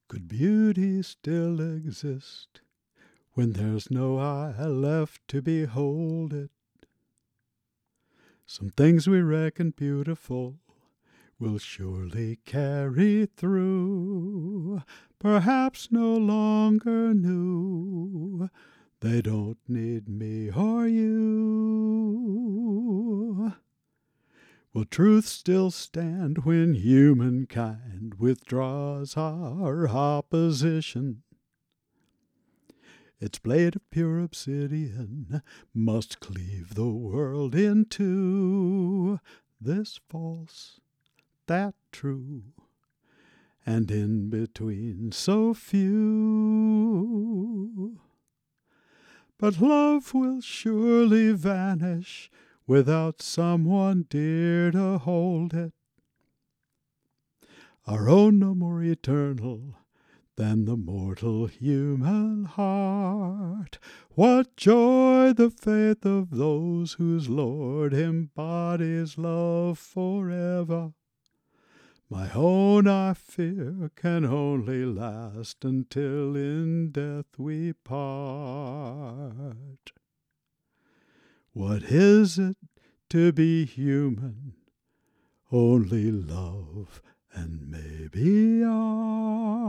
Could beauty still exist when there's no eye left to behold it? Some things we reckon beautiful will surely carry through, perhaps no longer new. They don't need me or you. Will truth still stand when humankind withdraws our opposition? Its blade of pure obsidian must cleave the world in two, this false, that true, and in between so few. But love will surely vanish without someone dear to hold it. Our own no more eternal than the mortal human heart. What joy the faith of those whose Lord embodies love forever. My own, I fear, can only last until in death we part. What is it to be human? Only love and maybe art.